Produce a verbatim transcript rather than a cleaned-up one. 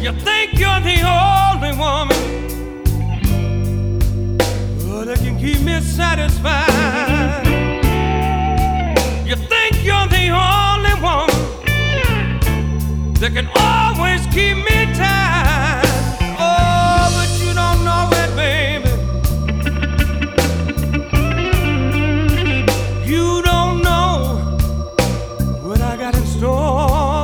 You think you're the only woman oh, that can keep me satisfied. You think you're the only woman that can always keep me tied.